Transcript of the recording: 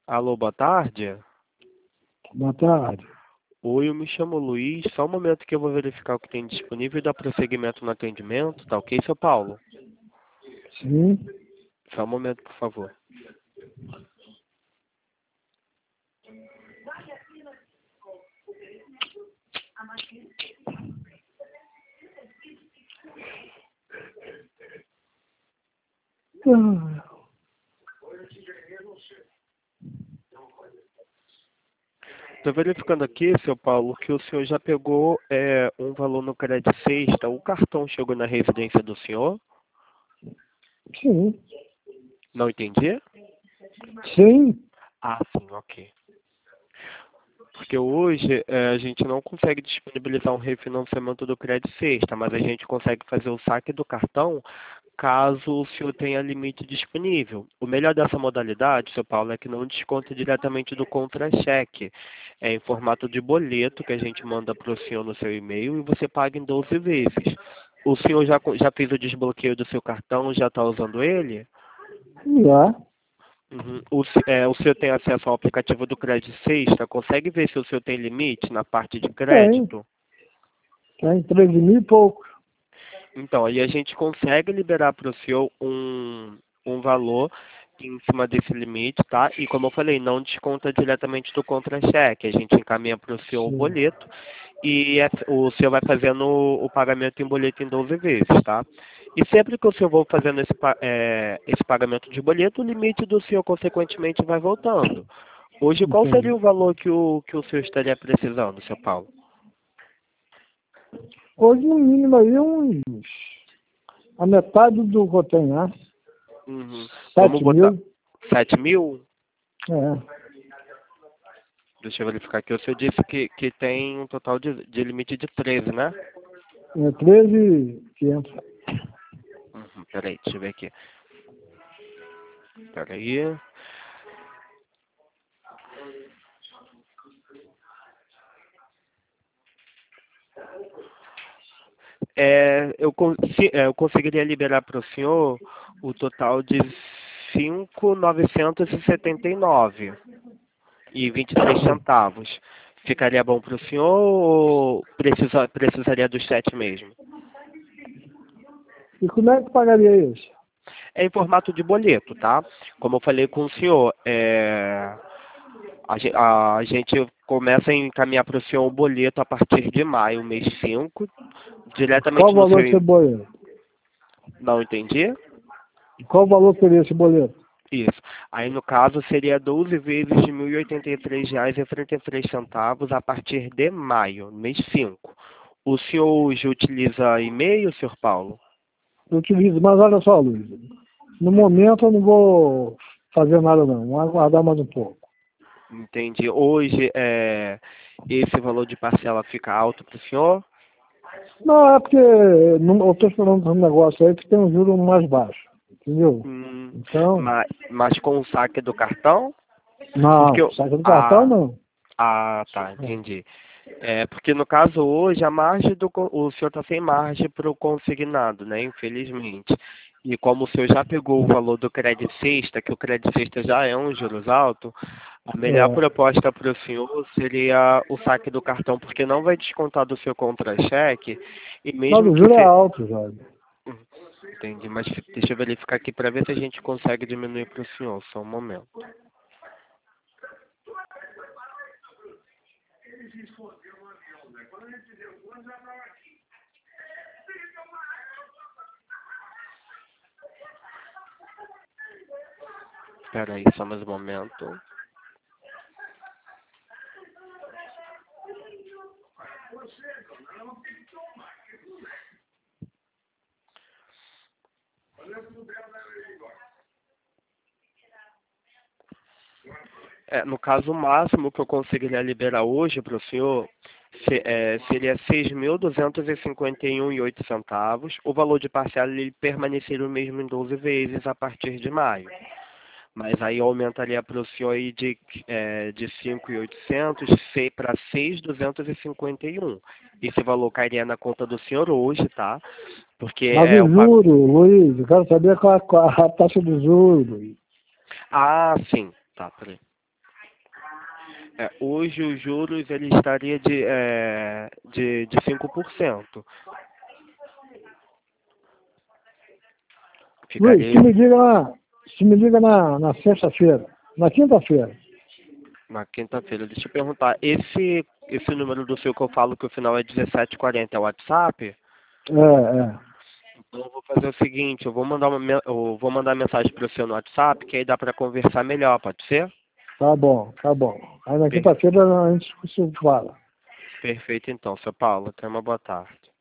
Alô, boa tarde. Boa tarde. Oi, eu me chamo Luiz. Só um momento que eu vou verificar o que tem disponível e dar prosseguimento no atendimento. Tá ok, seu Paulo? Sim. Só um momento, por favor. Ah, Estou verificando aqui, seu Paulo, que o senhor já pegou um valor no crédito sexta. O cartão chegou na residência do senhor? sim. Não entendi? Sim. Ah, sim, ok. Porque hoje a gente não consegue disponibilizar um refinanciamento do crédito sexta, mas a gente consegue fazer o saque do cartão caso o senhor tenha limite disponível. O melhor dessa modalidade, seu Paulo, é que não desconta diretamente do contra-cheque. É em formato de boleto que a gente manda para o senhor no seu e-mail e você paga em 12 vezes. O senhor já fez o desbloqueio do seu cartão, já está usando ele? Já. Uhum. O senhor tem acesso ao aplicativo do Crédito Sexta? Consegue ver se o senhor tem limite na parte de Tem. crédito? Tem 13 mil e pouco. Então, aí a gente consegue liberar para o senhor um valor em cima desse limite, tá? E como eu falei, não desconta diretamente do contra-cheque. A gente encaminha para o senhor o Sim. boleto e o senhor vai fazendo o pagamento em boleto em 12 vezes, tá? E sempre que o senhor for fazendo esse pagamento de boleto, o limite do senhor, consequentemente, vai voltando. Hoje, qual seria Entendi. o valor que o senhor estaria precisando, seu Paulo? Hoje, no mínimo, aí, a metade do que eu tenho, né? Uhum. Vamos 7 botar mil. 7 mil? É. Deixa eu verificar aqui. O senhor disse que tem um total de limite de 13, né? É 13.500. Peraí, deixa eu ver aqui. Peraí. Eu conseguiria liberar para o senhor o total de 5.979 e 23 centavos. Ficaria bom para o senhor ou precisaria dos 7 mesmo? E como é que pagaria isso? É em formato de boleto, tá? Como eu falei com o senhor, a gente começa a encaminhar para o senhor o boleto a partir de maio, mês 5, Qual o diretamente no valor seu... desse boleto? Não entendi? Qual o valor seria esse boleto? Isso. Aí, no caso, seria 12 vezes de R$ 1.083,33 a partir de maio, mês 5. O senhor hoje utiliza e-mail, senhor Paulo? Eu utilizo, mas olha só, Luiz. No momento eu não vou fazer nada não. Vou aguardar mais um pouco. Entendi. Hoje, esse valor de parcela fica alto para o senhor? Não, é porque eu estou esperando um negócio aí que tem um juro mais baixo. Entendeu? Hum, Então, mas com o saque do cartão? Porque não, eu... saca do cartão Ah, não. tá, É. entendi. Porque no caso hoje a margem o senhor está sem margem para o consignado, né? Infelizmente. E como o senhor já pegou o valor do crédito sexta, que o crédito sexta já é um juros alto, a melhor É. proposta para o senhor seria o saque do cartão, porque não vai descontar do seu contra-cheque e Mas mesmo o que juro é alto, Jorge. Entendi, mas deixa eu verificar aqui para ver se a gente consegue diminuir para o senhor, só um momento. Espera aí, só mais um momento. No caso, o máximo que eu conseguiria liberar hoje para o senhor seria 6.251,08. O valor de parcela ele permaneceria o mesmo em 12 vezes a partir de maio. Mas aí aumentaria para o senhor aí de 5.800 para 6.251. Esse valor cairia na conta do senhor hoje, tá? Porque Mas o juro, Luiz, eu quero saber qual a taxa de juros, Luiz. Ah, sim. Tá, peraí. Hoje os juros ele estaria de 5%. Luiz, Ficaria se me liga na sexta-feira, na quinta-feira. na quinta-feira. Deixa eu perguntar, esse número do seu que eu falo que o final é 1740 é o WhatsApp? É. Então eu vou fazer o seguinte, eu vou mandar mensagem para você no WhatsApp, que aí dá para conversar melhor, pode ser? Tá bom, tá bom. Aí na Per- quinta-feira a gente se fala. Perfeito então, seu Paulo. Tenha uma boa tarde.